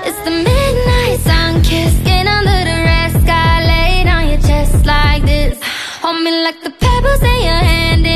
It's the midnight sun kiss, skin under the red sky, laid on your chest like this. Hold me like the pebbles in your hand.